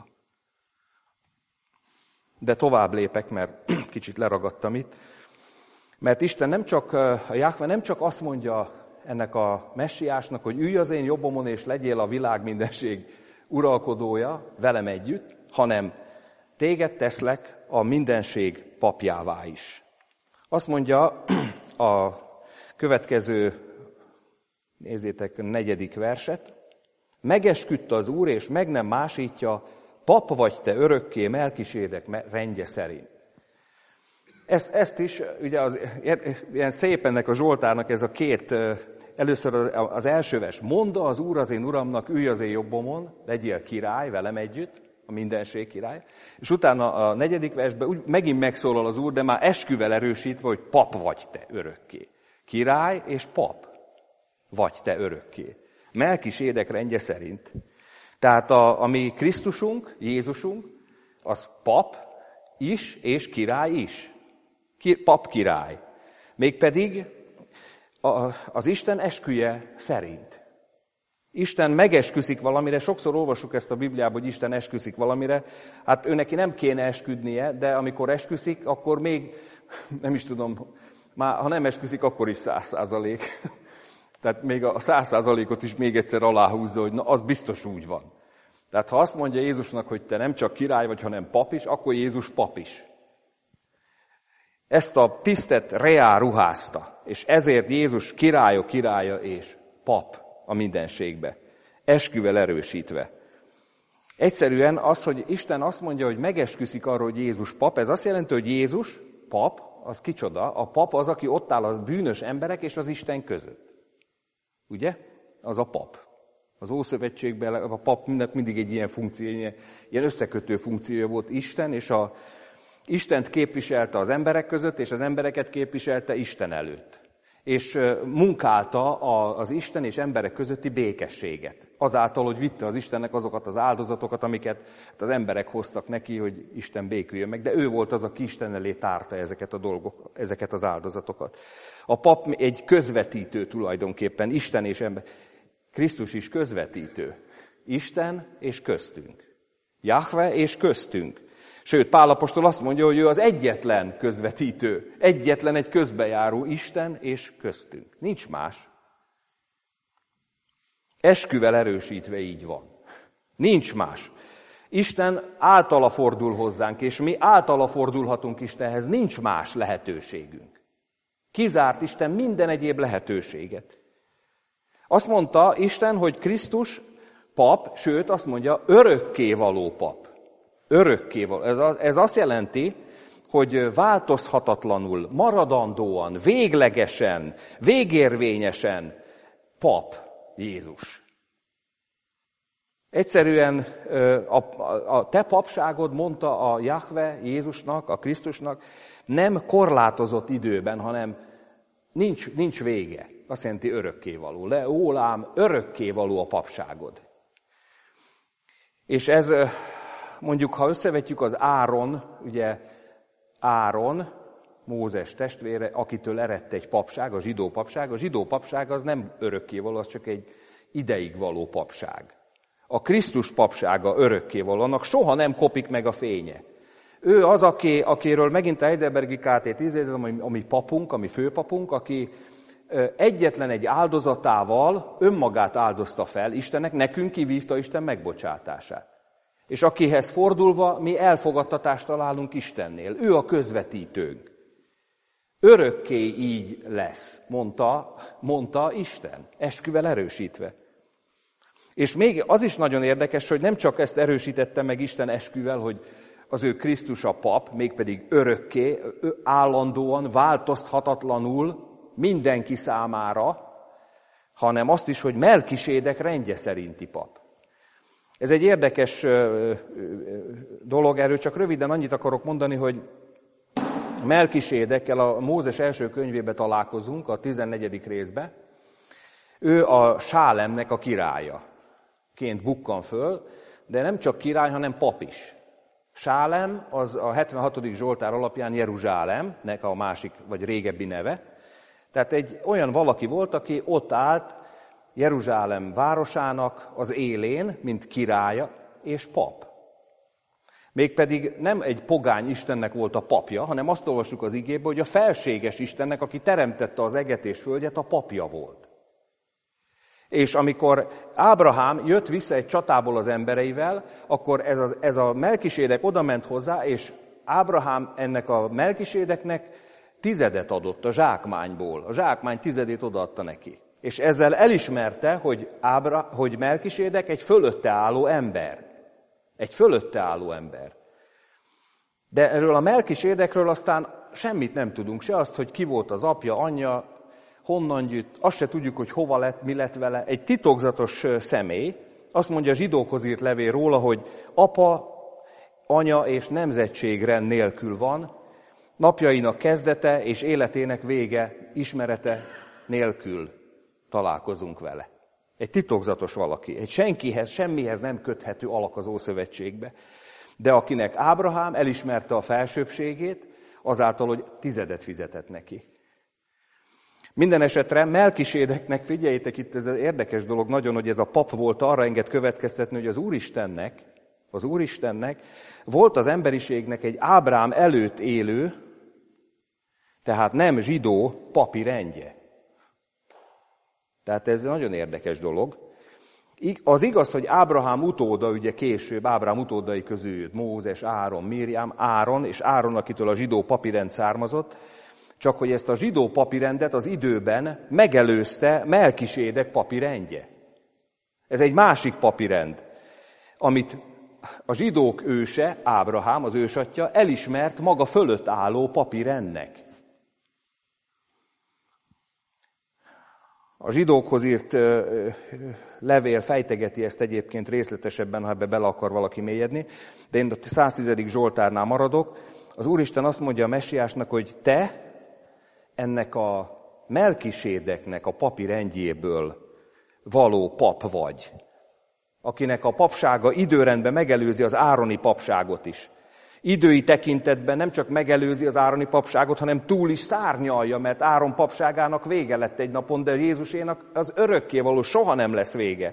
De tovább lépek, mert kicsit leragadtam itt. Mert Isten nem csak, a Jahve nem csak azt mondja ennek a messiásnak, hogy ülj az én jobbomon és legyél a világ mindenség uralkodója velem együtt, hanem téged teszlek a mindenség papjává is. Azt mondja a következő, nézzétek, a negyedik verset, megesküdte az Úr, és meg nem másítja, pap vagy te örökké Melkisédek rendje szerint. Ezt, ezt is, ugye az, ilyen szép ennek a Zsoltárnak ez a két, először az első vers, mondd az Úr az én Uramnak, ülj az én jobbomon, legyél király velem együtt, a mindenség király, és utána a negyedik versben úgy megint megszólal az Úr, de már esküvel erősítve, hogy pap vagy te örökké. Király és pap vagy te örökké. Melkisédek rendje szerint. Tehát a, a mi Krisztusunk, Jézusunk, az pap is és király is. Ki, pap király. Mégpedig a, az Isten esküje szerint. Isten megesküszik valamire, sokszor olvassuk ezt a Bibliában, hogy Isten esküszik valamire, hát ő neki nem kéne esküdnie, de amikor esküszik, akkor még, nem is tudom, már ha nem esküszik, akkor is száz százalék. Tehát még a száz százalékot is még egyszer aláhúzza, hogy na, az biztos úgy van. Tehát ha azt mondja Jézusnak, hogy te nem csak király vagy, hanem pap is, akkor Jézus pap is. Ezt a tisztet reá ruházta, és ezért Jézus királyok királya és pap a mindenségbe, esküvel erősítve. Egyszerűen az, hogy Isten azt mondja, hogy megesküszik arra, hogy Jézus pap, ez azt jelenti, hogy Jézus pap, az kicsoda? A pap az, aki ott áll a bűnös emberek és az Isten között. Ugye? Az a pap. Az Ószövetségben a papnak mindig egy ilyen funkció, ilyen összekötő funkciója volt Isten, és a Istent képviselte az emberek között, és az embereket képviselte Isten előtt. És munkálta az Isten és emberek közötti békességet. Azáltal, hogy vitte az Istennek azokat az áldozatokat, amiket az emberek hoztak neki, hogy Isten béküljön meg. De ő volt az, aki Isten elé tárta ezeket a dolgok, ezeket az áldozatokat. A pap egy közvetítő tulajdonképpen, Isten és ember. Krisztus is közvetítő. Isten és köztünk. Jahve és köztünk. Sőt, Pál apostol azt mondja, hogy ő az egyetlen közvetítő, egyetlen egy közbejáró Isten és köztünk. Nincs más. Esküvel erősítve így van. Nincs más. Isten általa fordul hozzánk, és mi általa fordulhatunk Istenhez. Nincs más lehetőségünk. Kizárt Isten minden egyéb lehetőséget. Azt mondta Isten, hogy Krisztus pap, sőt azt mondja, örökkévaló pap. Örökkévaló. Ez, ez azt jelenti, hogy változhatatlanul, maradandóan, véglegesen, végérvényesen pap Jézus. Egyszerűen a, a, a te papságod, mondta a Jahve Jézusnak, a Krisztusnak, nem korlátozott időben, hanem nincs, nincs vége. Azt jelenti örökkévaló. Le, ólám, örökkévaló a papságod. És ez, mondjuk, ha összevetjük az Áron, ugye Áron, Mózes testvére, akitől eredt egy papság, a zsidó papság. A zsidó papság az nem örökkévaló, az csak egy ideig való papság. A Krisztus papsága örökkévaló, annak soha nem kopik meg a fénye. Ő az, aki, akiről megint a Heidelbergi ká té tíz, ami, ami papunk, ami főpapunk, aki egyetlen egy áldozatával önmagát áldozta fel Istennek, nekünk kivívta Isten megbocsátását. És akihez fordulva mi elfogadtatást találunk Istennél. Ő a közvetítőnk. Örökké így lesz, mondta, mondta Isten, esküvel erősítve. És még az is nagyon érdekes, hogy nem csak ezt erősítette meg Isten esküvel, hogy az ő Krisztus a pap, mégpedig örökké, állandóan, változhatatlanul mindenki számára, hanem azt is, hogy Melkisédek rendje szerinti pap. Ez egy érdekes dolog, erről csak röviden annyit akarok mondani, hogy Melkisédekkel a Mózes első könyvébe találkozunk, a tizennegyedik részbe. Ő a Sálemnek a királya. Ként bukkan föl, de nem csak király, hanem pap is. Sálem az a hetvenhatodik Zsoltár alapján Jeruzsálemnek a másik, vagy régebbi neve. Tehát egy olyan valaki volt, aki ott állt Jeruzsálem városának az élén, mint királya és pap. Mégpedig nem egy pogány Istennek volt a papja, hanem azt olvassuk az igében, hogy a felséges Istennek, aki teremtette az eget és földet, a papja volt. És amikor Ábrahám jött vissza egy csatából az embereivel, akkor ez a, ez a Melkisédek odament hozzá, és Ábrahám ennek a Melkisédeknek tizedet adott a zsákmányból. A zsákmány tizedét odaadta neki. És ezzel elismerte, hogy, Ábra, hogy Melkisédek egy fölötte álló ember. Egy fölötte álló ember. De erről a Melkisédekről aztán semmit nem tudunk. Se azt, hogy ki volt az apja, anyja, honnan jött, azt se tudjuk, hogy hova lett, mi lett vele. Egy titokzatos személy, azt mondja a zsidókhoz írt levél róla, hogy apa, anya és nemzetségrend nélkül van, napjainak kezdete és életének vége, ismerete nélkül találkozunk vele. Egy titokzatos valaki, egy senkihez, semmihez nem köthető alak az Ószövetségbe. De akinek Ábrahám elismerte a felsőbbségét, azáltal, hogy tizedet fizetett neki. Minden esetre Melkisédeknek, figyeljétek itt, ez az érdekes dolog nagyon, hogy ez a pap volt, arra enged következtetni, hogy az Úristennek, az Úristennek volt az emberiségnek egy Ábrám előtt élő, tehát nem zsidó papi rendje. Tehát ez nagyon érdekes dolog. Az igaz, hogy Ábrahám utóda, ugye később, Ábrahám utódai közül jött Mózes, Áron, Miriam, Áron, és Áron, akitől a zsidó papirend származott, csak hogy ezt a zsidó papirendet az időben megelőzte Melkisédek papirendje. Ez egy másik papirend, amit a zsidók őse, Ábrahám, az ősatja, elismert maga fölött álló papirendnek. A zsidókhoz írt levél fejtegeti ezt egyébként részletesebben, ha ebbe bele akar valaki mélyedni, de én a száztizedik Zsoltárnál maradok. Az Úristen azt mondja a messiásnak, hogy te ennek a Melkisédeknek a papi rendjéből való pap vagy, akinek a papsága időrendben megelőzi az ároni papságot is. Idői tekintetben nem csak megelőzi az ároni papságot, hanem túl is szárnyalja, mert Áron papságának vége lett egy napon, de Jézusénak az örökkévaló soha nem lesz vége.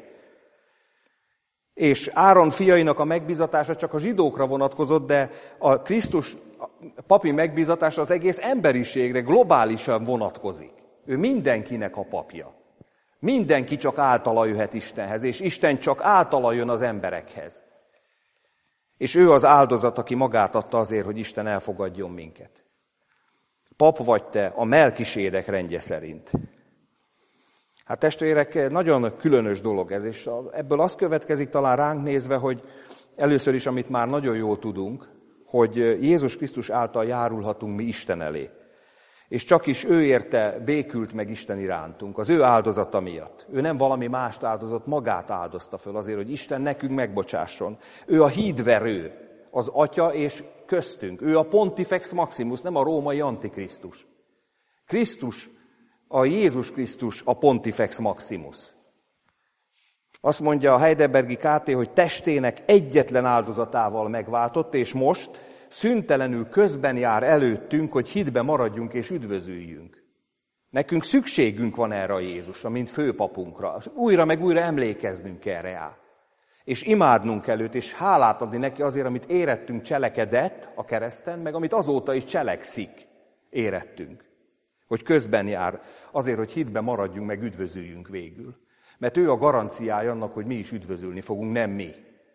És Áron fiainak a megbizatása csak a zsidókra vonatkozott, de a Krisztus papi megbizatása az egész emberiségre globálisan vonatkozik. Ő mindenkinek a papja. Mindenki csak általa jöhet Istenhez, és Isten csak általa jön az emberekhez. És ő az áldozat, aki magát adta azért, hogy Isten elfogadjon minket. Pap vagy te a Melkisédek rendje szerint. Hát testvérek, nagyon különös dolog ez, és ebből az következik talán ránk nézve, hogy először is, amit már nagyon jól tudunk, hogy Jézus Krisztus által járulhatunk mi Isten elé. És csak is ő érte békült meg Isten irántunk, az ő áldozata miatt. Ő nem valami mást áldozott, magát áldozta föl azért, hogy Isten nekünk megbocsásson. Ő a hídverő, az Atya és köztünk. Ő a Pontifex Maximus, nem a római Antikrisztus. Krisztus, a Jézus Krisztus a Pontifex Maximus. Azt mondja a Heidelbergi ká té, hogy testének egyetlen áldozatával megváltott, és most szüntelenül közben jár előttünk, hogy hitbe maradjunk és üdvözüljünk. Nekünk szükségünk van erre a Jézusra, mint főpapunkra. Újra meg újra emlékeznünk erre rá. És imádnunk előtt, és hálát adni neki azért, amit érettünk cselekedett a kereszten, meg amit azóta is cselekszik érettünk. Hogy közben jár azért, hogy hitbe maradjunk, meg üdvözüljünk végül. Mert ő a garanciája annak, hogy mi is üdvözülni fogunk, nem mi.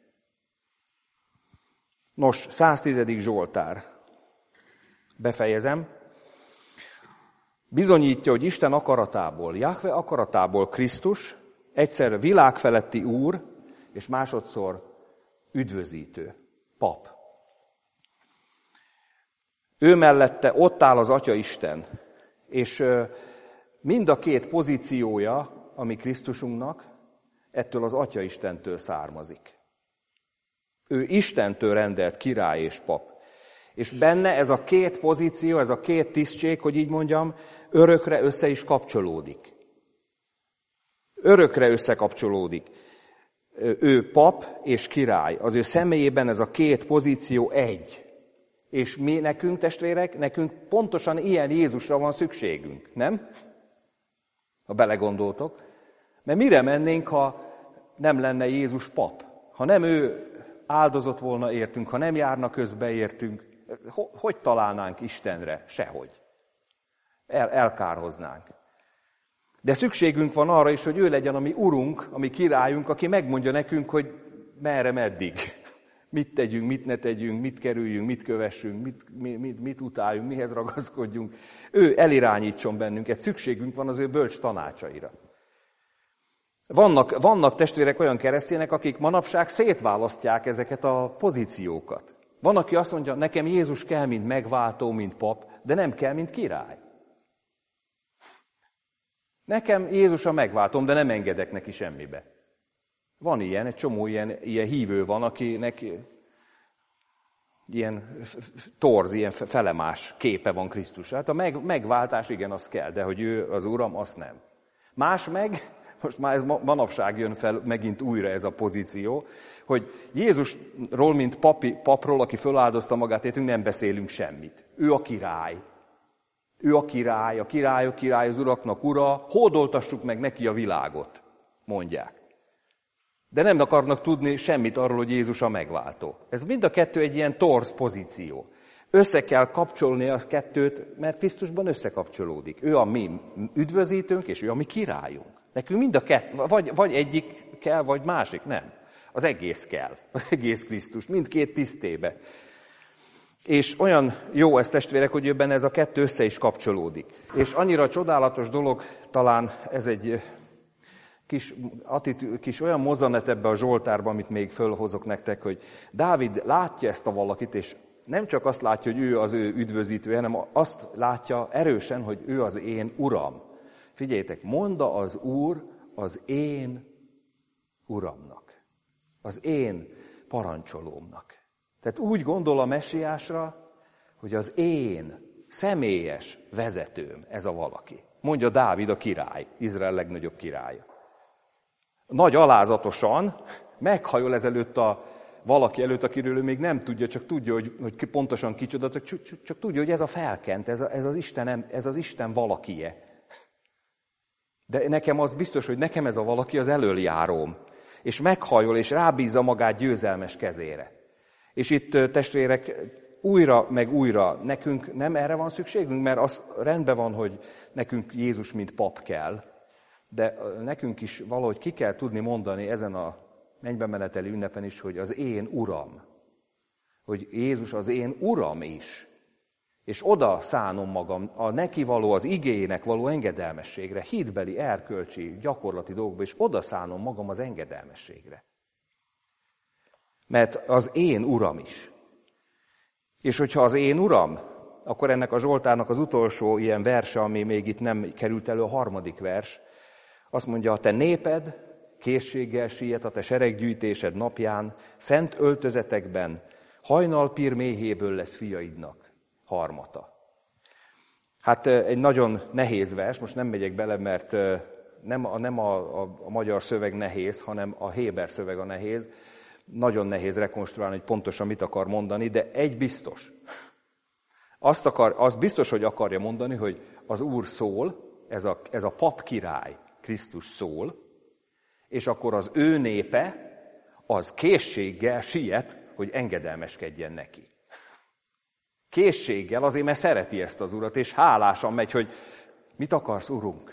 Nos, száztizedik Zsoltár. Befejezem. Bizonyítja, hogy Isten akaratából, Jahve akaratából Krisztus egyszer világfeletti úr, és másodszor üdvözítő, pap. Ő mellette ott áll az Atya Isten, és mind a két pozíciója, ami Krisztusunknak, ettől az Atya Istentől származik. Ő Istentől rendelt király és pap. És benne ez a két pozíció, ez a két tisztség, hogy így mondjam, örökre össze is kapcsolódik. Örökre összekapcsolódik. Ő pap és király. Az ő személyében ez a két pozíció egy. És mi nekünk, testvérek, nekünk pontosan ilyen Jézusra van szükségünk, nem? Ha belegondoltok. Mert mire mennénk, ha nem lenne Jézus pap? Ha nem ő áldozott volna értünk, ha nem járna közbe értünk, hogy találnánk Istenre? Sehogy. El, elkárhoznánk. De szükségünk van arra is, hogy ő legyen a mi urunk, a mi királyunk, aki megmondja nekünk, hogy merre, meddig. Mit tegyünk, mit ne tegyünk, mit kerüljünk, mit kövessünk, mit, mit, mit utáljunk, mihez ragaszkodjunk. Ő elirányítson bennünket. Szükségünk van az ő bölcs tanácsaira. Vannak, vannak testvérek olyan keresztények, akik manapság szétválasztják ezeket a pozíciókat. Van, aki azt mondja, nekem Jézus kell, mint megváltó, mint pap, de nem kell, mint király. Nekem Jézus a megváltom, de nem engedek neki semmibe. Van ilyen, egy csomó ilyen, ilyen hívő van, akinek ilyen torz, ilyen felemás képe van Krisztus. Hát a meg, megváltás, igen, az kell, de hogy ő az Uram, azt nem. Más meg most már ez manapság jön fel megint újra ez a pozíció, hogy Jézusról, mint papi, papról, aki föláldozta magát, értünk, nem beszélünk semmit. Ő a király. Ő a király, a királyok király, az uraknak ura, hódoltassuk meg neki a világot, mondják. De nem akarnak tudni semmit arról, hogy Jézus a megváltó. Ez mind a kettő egy ilyen torz pozíció. Össze kell kapcsolni az kettőt, mert Krisztusban összekapcsolódik. Ő a mi üdvözítőnk, és ő a mi királyunk. Nekünk mind a kettő, vagy, vagy egyik kell, vagy másik, nem. Az egész kell, az egész Krisztus, mindkét tisztébe. És olyan jó ez, testvérek, hogy ebben ez a kettő össze is kapcsolódik. És annyira csodálatos dolog, talán ez egy kis, attitű, kis olyan mozzanat ebbe a Zsoltárba, amit még fölhozok nektek, hogy Dávid látja ezt a valakit, és nem csak azt látja, hogy ő az ő üdvözítője, hanem azt látja erősen, hogy ő az én uram. Figyeljétek, monda az Úr az én uramnak, az én parancsolómnak. Tehát úgy gondol a messiásra, hogy az én személyes vezetőm ez a valaki. Mondja Dávid a király, Izrael legnagyobb királya. Nagy alázatosan meghajol ezelőtt a valaki előtt, akiről ő még nem tudja, csak tudja, hogy, hogy pontosan kicsoda, csak, csak, csak tudja, hogy ez a felkent, ez, a, ez, az Isten, ez az Isten valakie. De nekem az biztos, hogy nekem ez a valaki az elöljáróm. És meghajol, és rábízza magát győzelmes kezére. És itt, testvérek, újra meg újra nekünk nem erre van szükségünk, mert az rendben van, hogy nekünk Jézus mint pap kell, de nekünk is valahogy ki kell tudni mondani ezen a mennybe meneteli ünnepen is, hogy az én uram. Hogy Jézus az én uram is. És oda szánom magam a neki való, az igéjének való engedelmességre, hitbeli, erkölcsi, gyakorlati dolgokba, és oda szánom magam az engedelmességre. Mert az én uram is. És hogyha az én uram, akkor ennek a Zsoltárnak az utolsó ilyen verse, ami még itt nem került elő, a harmadik vers, azt mondja, a te néped készséggel siet a te sereggyűjtésed napján, szent öltözetekben, hajnalpír méhéből lesz fiaidnak harmata. Hát egy nagyon nehéz vers, most nem megyek bele, mert nem, a, nem a, a, a magyar szöveg nehéz, hanem a héber szöveg a nehéz. Nagyon nehéz rekonstruálni, hogy pontosan mit akar mondani, de egy biztos. Azt, akar, azt biztos, hogy akarja mondani, hogy az Úr szól, ez a, ez a pap király, Krisztus szól, és akkor az ő népe az készséggel siet, hogy engedelmeskedjen neki. Készséggel, azért, mert szereti ezt az Urat, és hálásan megy, hogy mit akarsz, Urunk?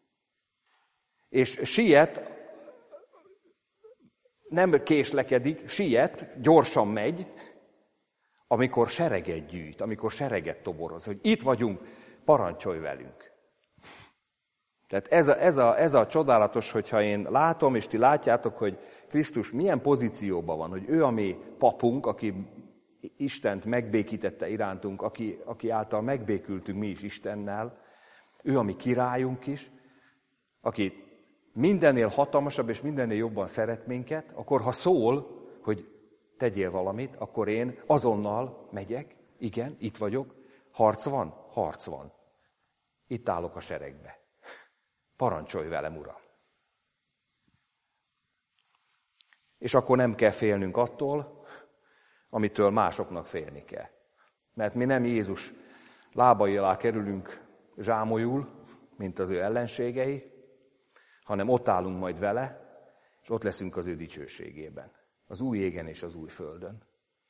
És siet, nem késlekedik, siet, gyorsan megy, amikor sereget gyűjt, amikor sereget toboroz, hogy itt vagyunk, parancsolj velünk. Tehát ez a, ez, a, ez a csodálatos, hogyha én látom, és ti látjátok, hogy Krisztus milyen pozícióban van, hogy ő a mi papunk, aki Istent megbékítette irántunk, aki, aki által megbékültünk mi is Istennel, ő a mi királyunk is, aki mindennél hatalmasabb és mindennél jobban szeret minket, akkor ha szól, hogy tegyél valamit, akkor én azonnal megyek, igen, itt vagyok, harc van, harc van. Itt állok a seregbe. Parancsolj velem, Uram! És akkor nem kell félnünk attól, amitől másoknak félni kell. Mert mi nem Jézus lábai alá kerülünk zsámolyul, mint az ő ellenségei, hanem ott állunk majd vele, és ott leszünk az ő dicsőségében. Az új égen és az új földön.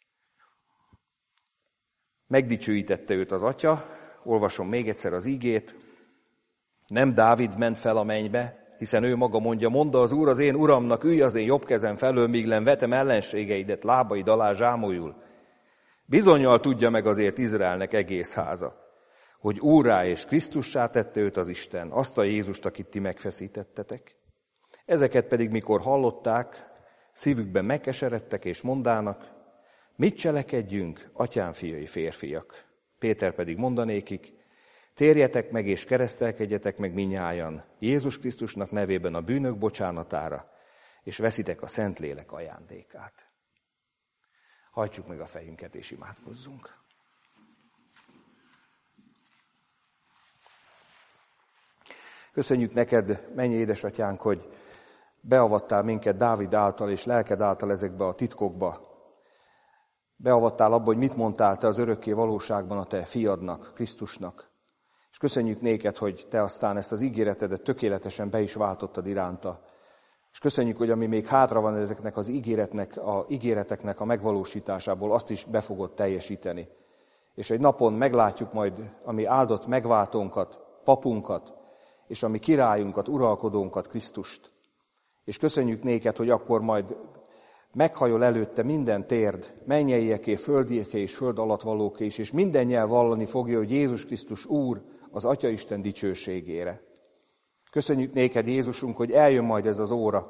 Megdicsőítette őt az Atya, olvasom még egyszer az ígét, nem Dávid ment fel a mennybe, hiszen ő maga mondja, mondta az Úr az én Uramnak, ülj az én jobb kezem felől, míg len vetem ellenségeidet lábaid alá zsámolyul. Bizonnyal tudja meg azért Izraelnek egész háza, hogy Úrrá és Krisztussá tette őt az Isten, azt a Jézust, akit ti megfeszítettetek. Ezeket pedig, mikor hallották, szívükben megkeseredtek és mondának, mit cselekedjünk, atyám fiai férfiak? Péter pedig mondanékik, térjetek meg és keresztelkedjetek meg minnyájan Jézus Krisztusnak nevében a bűnök bocsánatára, és veszitek a Szentlélek ajándékát. Hajtsuk meg a fejünket és imádkozzunk. Köszönjük neked, mennyi édesatyánk, hogy beavattál minket Dávid által és lelked által ezekbe a titkokba. Beavattál abba, hogy mit mondtál te az örökké valóságban a te fiadnak, Krisztusnak. És köszönjük néked, hogy te aztán ezt az ígéretedet tökéletesen be is váltottad iránta. És köszönjük, hogy ami még hátra van ezeknek az ígéretnek, a ígéreteknek a megvalósításából, azt is be fogod teljesíteni. És egy napon meglátjuk majd a mi áldott megváltónkat, papunkat, és a mi királyunkat, uralkodónkat, Krisztust. És köszönjük néked, hogy akkor majd meghajol előtte minden térd, mennyeieké, földieké és föld alatt valóké is, és minden nyelv vallani fogja, hogy Jézus Krisztus Úr az Atyaisten dicsőségére. Köszönjük néked, Jézusunk, hogy eljön majd ez az óra,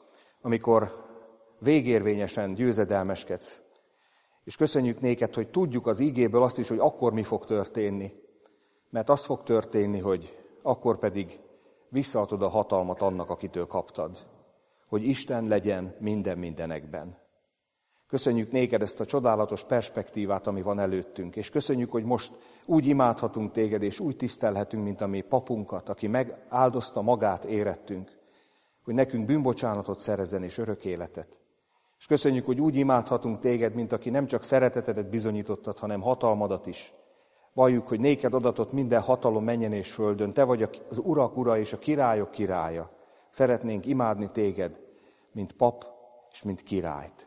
amikor végérvényesen győzedelmeskedsz. És köszönjük néked, hogy tudjuk az ígéből azt is, hogy akkor mi fog történni. Mert az fog történni, hogy akkor pedig visszaadod a hatalmat annak, akitől kaptad. Hogy Isten legyen minden mindenekben. Köszönjük néked ezt a csodálatos perspektívát, ami van előttünk, és köszönjük, hogy most úgy imádhatunk téged, és úgy tisztelhetünk, mint a mi papunkat, aki megáldozta magát érettünk, hogy nekünk bűnbocsánatot szerezzen és örök életet. És köszönjük, hogy úgy imádhatunk téged, mint aki nem csak szeretetedet bizonyítottad, hanem hatalmadat is. Valljuk, hogy néked adatott minden hatalom mennyen és földön, te vagy az urak ura és a királyok királya. Szeretnénk imádni téged, mint pap és mint királyt.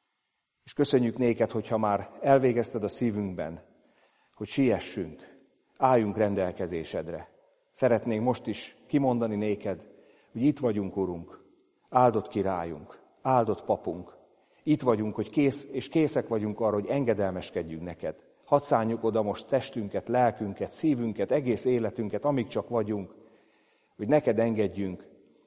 És köszönjük néked, hogyha már elvégezted a szívünkben, hogy siessünk, álljunk rendelkezésedre. Szeretnénk most is kimondani néked, hogy itt vagyunk, Urunk, áldott királyunk, áldott papunk. Itt vagyunk, hogy kész, és készek vagyunk arra, hogy engedelmeskedjünk neked. Hadd szánjuk oda most testünket, lelkünket, szívünket, egész életünket, amíg csak vagyunk, hogy neked engedjünk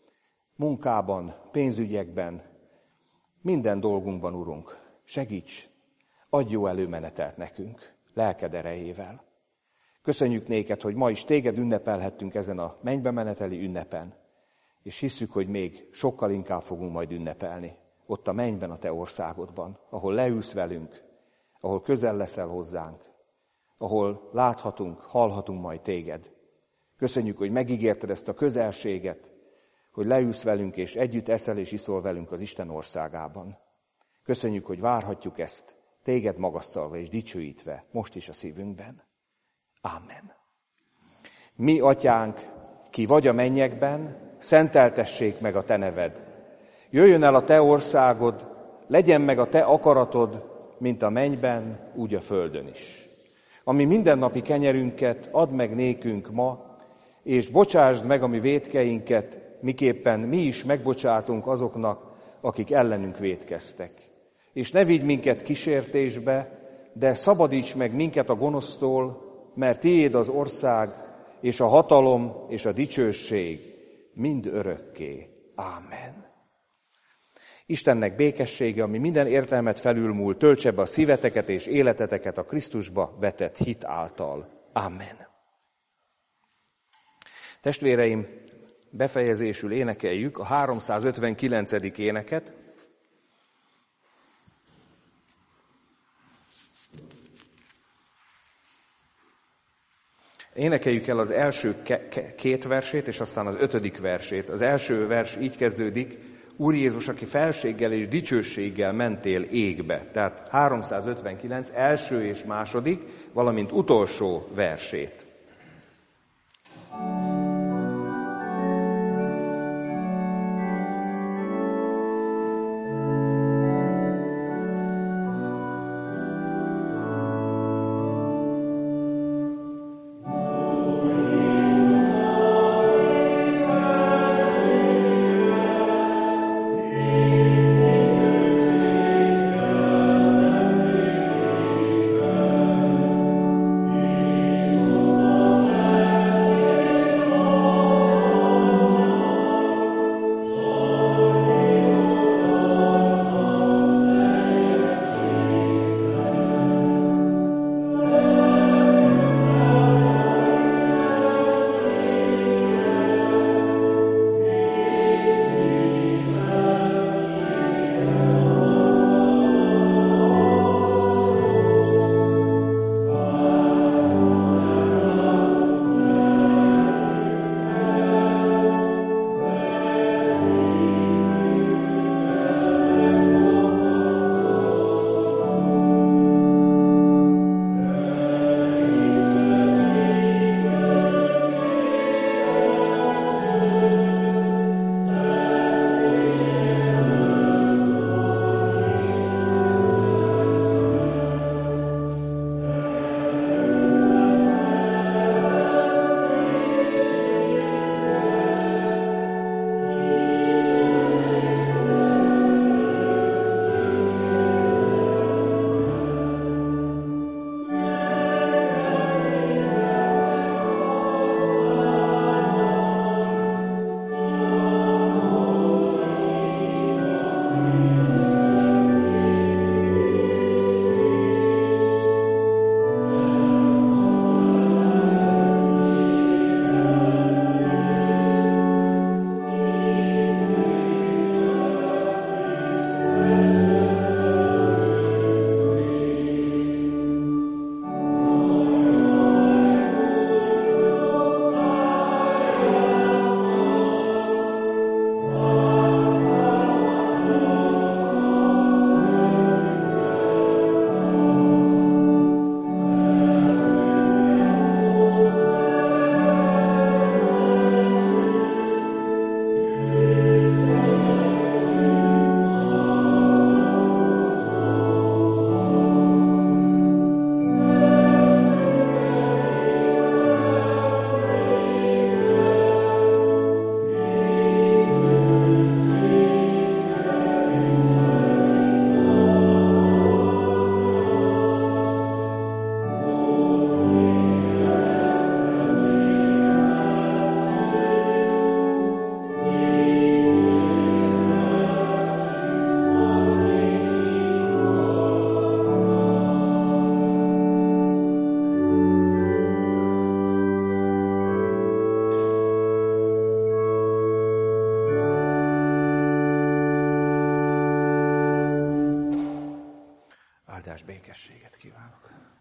munkában, pénzügyekben, minden dolgunkban, Urunk. Segíts, adj jó előmenetelt nekünk, lelked erejével. Köszönjük néked, hogy ma is téged ünnepelhettünk ezen a mennybe meneteli ünnepen, és hisszük, hogy még sokkal inkább fogunk majd ünnepelni, ott a mennyben, a te országodban, ahol leülsz velünk, ahol közel leszel hozzánk, ahol láthatunk, hallhatunk majd téged. Köszönjük, hogy megígérted ezt a közelséget, hogy leülsz velünk, és együtt eszel és iszol velünk az Isten országában. Köszönjük, hogy várhatjuk ezt, téged magasztalva és dicsőítve, most is a szívünkben. Ámen. Mi, atyánk, ki vagy a mennyekben, szenteltessék meg a te neved. Jöjjön el a te országod, legyen meg a te akaratod, mint a mennyben, úgy a földön is. Ami mindennapi kenyerünket add meg nékünk ma, és bocsásd meg a mi vétkeinket, miképpen mi is megbocsátunk azoknak, akik ellenünk vétkeztek. És ne vigy minket kísértésbe, de szabadíts meg minket a gonosztól, mert tiéd az ország, és a hatalom, és a dicsőség mind örökké. Ámen. Istennek békessége, ami minden értelmet felülmúl, töltse be a szíveteket és életeteket a Krisztusba vetett hit által. Ámen. Testvéreim, befejezésül énekeljük a háromszázötvenkilencedik éneket. Énekeljük el az első ke- ke- két versét, és aztán az ötödik versét. Az első vers így kezdődik: Úr Jézus, aki felséggel és dicsőséggel mentél égbe. Tehát háromszázötvenkilenc első és második, valamint utolsó versét. Oh Áldás békességet kívánok.